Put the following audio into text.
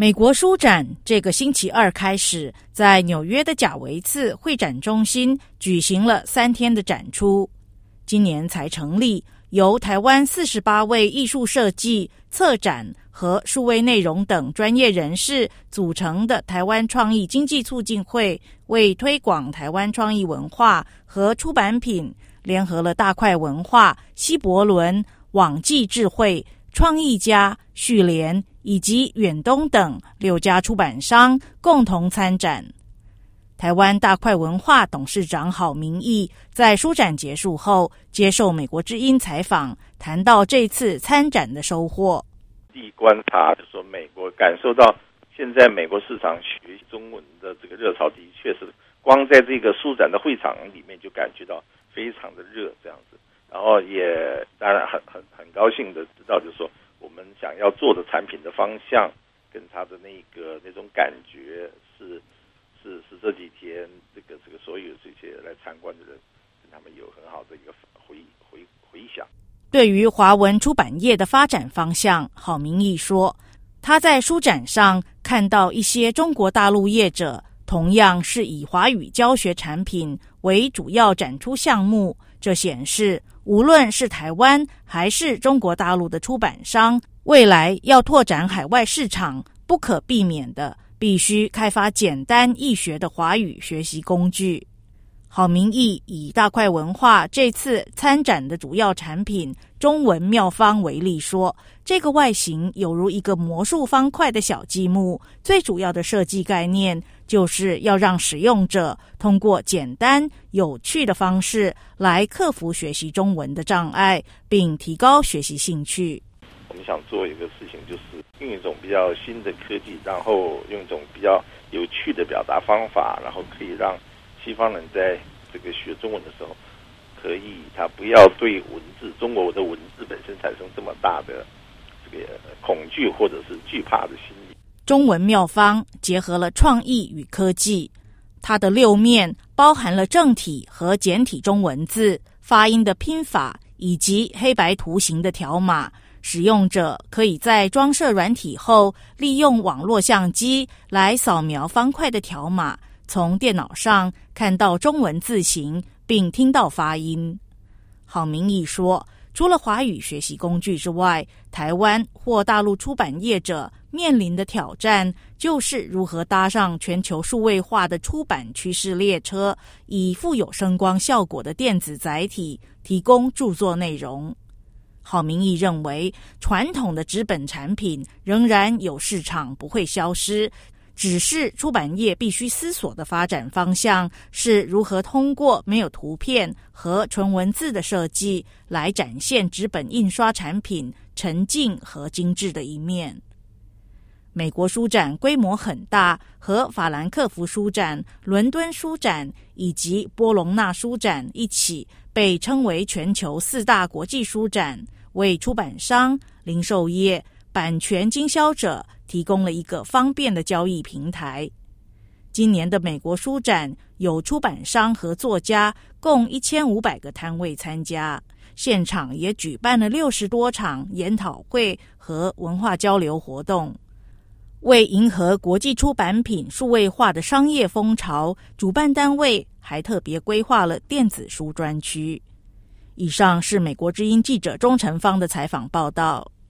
美国书展这个星期二开始，在纽约的贾维茨会展中心举行了3天的展出。今年才成立，由台湾48位艺术设计、策展和数位内容等专业人士组成的台湾创意经济促进会，为推广台湾创意文化和出版品，联合了大块文化、希伯伦、网际智慧、创意家、旭联以及远东等6家出版商共同参展。台湾大块文化董事长郝明义在书展结束后接受美国之音采访，谈到这次参展的收获。 观察就是说，美国感受到现在美国市场学习中文的这个热潮的确是光在这个书展的会场里面就感觉到非常的热这样子，然后也当然很高兴的知道，就是说我们想要做的产品的方向跟他的那种感觉是这几天这个所有这些来参观的人跟他们有很好的一个回响。 对于华文出版业的发展方向，郝明义说，他在书展上看到一些中国大陆业者同样是以华语教学产品为主要展出项目，这显示无论是台湾还是中国大陆的出版商，未来要拓展海外市场，不可避免的必须开发简单易学的华语学习工具。郝明义以大块文化这次参展的主要产品中文妙方为例说，这个外形有如一个魔术方块的小积木，最主要的设计概念就是要让使用者通过简单有趣的方式来克服学习中文的障碍，并提高学习兴趣。 我们想做一个事情，就是用一种比较新的科技，然后用一种比较有趣的表达方法，然后可以让西方人在这个学中文的时候，可以他不要对文字中国的文字本身产生这么大的这个恐惧或者是惧怕的心理。 中文妙方结合了创意与科技，它的6面包含了正体和简体中文字、发音的拼法以及黑白图形的条码。使用者可以在装设软体后，利用网络相机来扫描方块的条码，从电脑上看到中文字形并听到发音。郝明义说，除了华语学习工具之外，台湾或大陆出版业者面临的挑战就是如何搭上全球数位化的出版趋势列车，以富有声光效果的电子载体提供著作内容。郝明义认为，传统的纸本产品仍然有市场，不会消失，只是出版业必须思索的发展方向是如何通过没有图片和纯文字的设计来展现纸本印刷产品沉静和精致的一面。美国书展规模很大，和法兰克福书展、伦敦书展以及波隆纳书展一起被称为全球4大国际书展，为出版商、零售业、版权经销者提供了一个方便的交易平台。今年的美国书展有出版商和作家共1500个摊位参加，现场也举办了60多场研讨会和文化交流活动。为迎合国际出版品数位化的商业风潮，主办单位还特别规划了电子书专区。以上是美国之音记者钟成芳的采访报道。